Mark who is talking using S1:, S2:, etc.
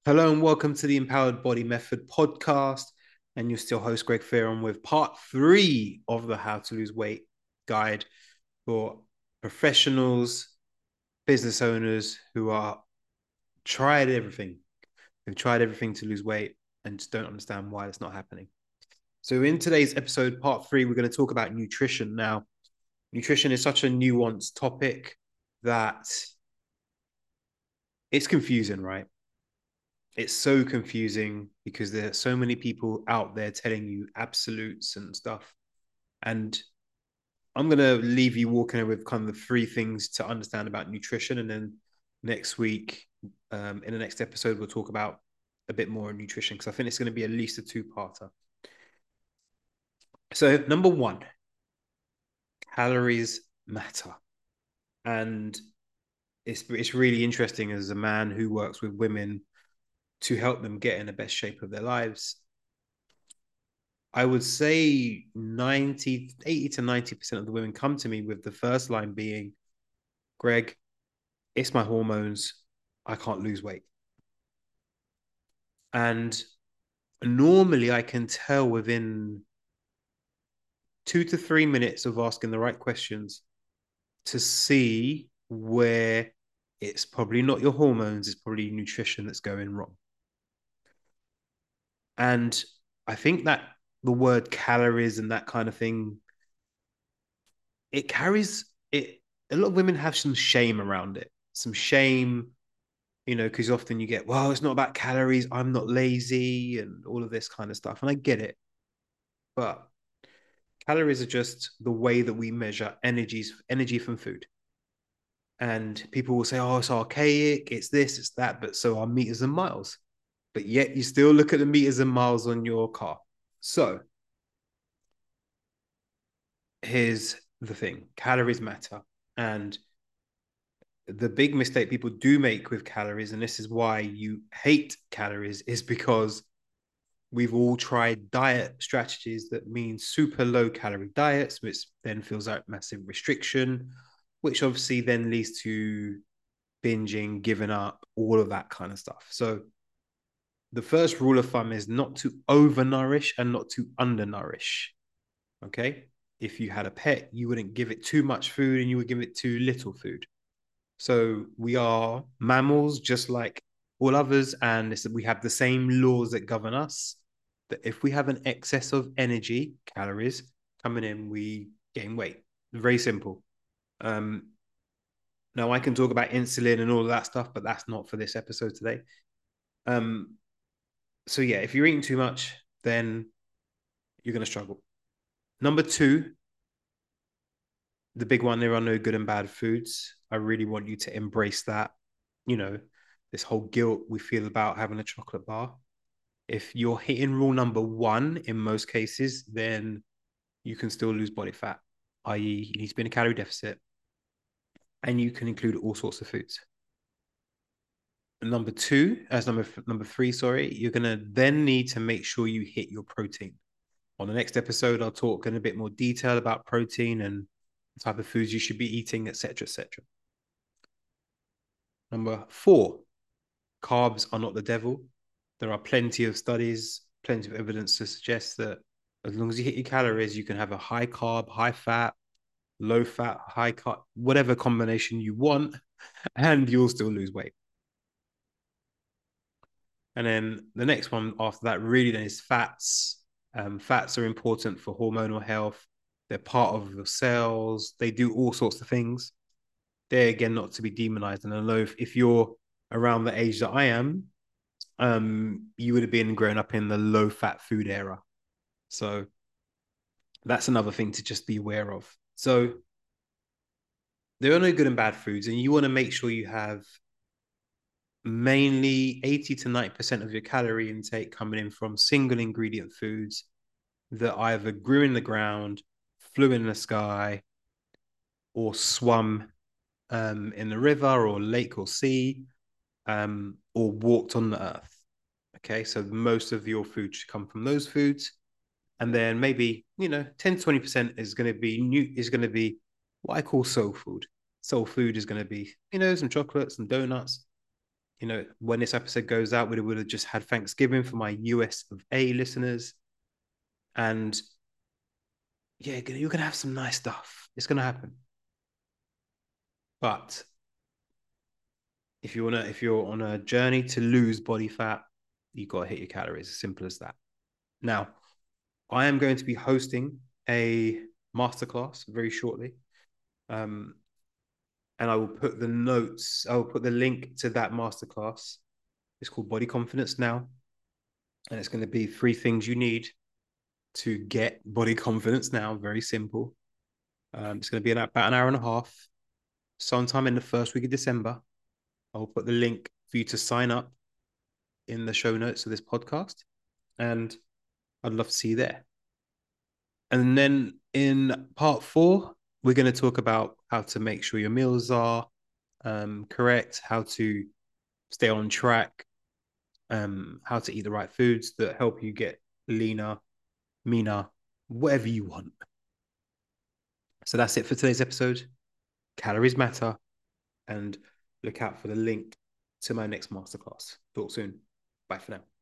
S1: Hello and welcome to the Empowered Body Method podcast. And you're still host Greg Fearon with part three of the How to Lose Weight guide for professionals, business owners who are tried everything. They've tried everything to lose weight and just don't understand why it's not happening. So in today's episode, part three, we're going to talk about nutrition. Now, nutrition is such a nuanced topic that it's confusing, right? It's so confusing because there are so many people out there telling you absolutes and stuff. And I'm going to leave you walking away with kind of the three things to understand about nutrition. And then next week, in the next episode, we'll talk about a bit more on nutrition because I think it's going to be at least a two-parter. So, number one, calories matter. And it's really interesting as a man who works with women to help them get in the best shape of their lives. I would say 80 to 90% of the women come to me with the first line being, Greg, it's my hormones. I can't lose weight. And normally I can tell within 2 to 3 minutes of asking the right questions to see where it's probably not your hormones, it's probably nutrition that's going wrong. And I think that the word calories and that kind of thing, it carries it. A lot of women have some shame around it, some shame, because often you get, well, it's not about calories. I'm not lazy and all of this kind of stuff. And I get it. But calories are just the way that we measure energy from food. And people will say, oh, it's archaic. It's this, it's that. But so are meters and miles. But yet you still look at the meters and miles on your car. So here's the thing, calories matter. And the big mistake people do make with calories, and this is why you hate calories, is because we've all tried diet strategies that mean super low calorie diets, which then feels like massive restriction, which obviously then leads to binging, giving up, all of that kind of stuff. So the first rule of thumb is not to overnourish and not to undernourish. Okay. If you had a pet, you wouldn't give it too much food and you would give it too little food. So we are mammals just like all others, and we have the same laws that govern us. That if we have an excess of energy, calories coming in, we gain weight. Very simple. Um, Now I can talk about insulin and all of that stuff, but that's not for this episode today. Um, so yeah, if you're eating too much, then you're going to struggle. Number two, the big one, there are no good and bad foods. I really want you to embrace that. You know, this whole guilt we feel about having a chocolate bar. If you're hitting rule number one in most cases, then you can still lose body fat, i.e., you need to be in a calorie deficit, and you can include all sorts of foods. And number two, as number three, sorry, you're gonna then need to make sure you hit your protein. On the next episode, I'll talk in a bit more detail about protein and the type of foods you should be eating, etc., etc. Number four, carbs are not the devil. There are plenty of studies, plenty of evidence to suggest that as long as you hit your calories, you can have a high carb, high fat, low fat, high carb, whatever combination you want, and you'll still lose weight. And then the next one after that really then is fats. Fats are important for hormonal health. They're part of your cells. They do all sorts of things. They're again not to be demonized. And I know if you're around the age that I am, you would have been growing up in the low fat food era. So that's another thing to just be aware of. So there are no good and bad foods, and you want to make sure you have mainly 80 to 90% of your calorie intake coming in from single ingredient foods that either grew in the ground, flew in the sky, or swum in the river or lake or sea, or walked on the earth. Okay, so most of your food should come from those foods. And then maybe, 10 to 20% is going to be what I call soul food. Soul food is going to be, some chocolates and donuts. when this episode goes out, we would have just had Thanksgiving for my US of A listeners. And yeah, you're gonna have some nice stuff. It's gonna happen. But if you're on a journey to lose body fat, you gotta hit your calories. As simple as that. Now, I am going to be hosting a masterclass very shortly. Um, and I will put the notes, I will put the link to that masterclass. It's called Body Confidence Now. And it's going to be 3 things you need to get body confidence now. Very simple. It's going to be about an hour and a half, sometime in the first week of December. I'll put the link for you to sign up in the show notes of this podcast. And I'd love to see you there. And then in part 4, we're going to talk about how to make sure your meals are correct, how to stay on track, how to eat the right foods that help you get leaner, meaner, whatever you want. So that's it for today's episode. Calories matter, and look out for the link to my next masterclass. Talk soon. Bye for now.